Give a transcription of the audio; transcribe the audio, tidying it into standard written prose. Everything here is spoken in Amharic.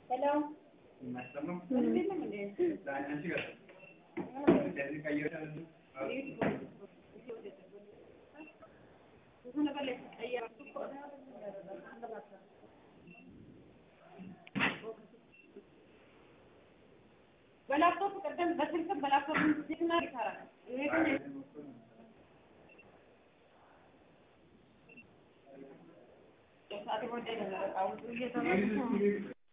Hello. በላፕቶፕ ቀደም በስልክ በላፕቶፕ ሲግና ይሰራል ይሄ ግን ሰዓት ወደ ነው አሁን እየተመለሰ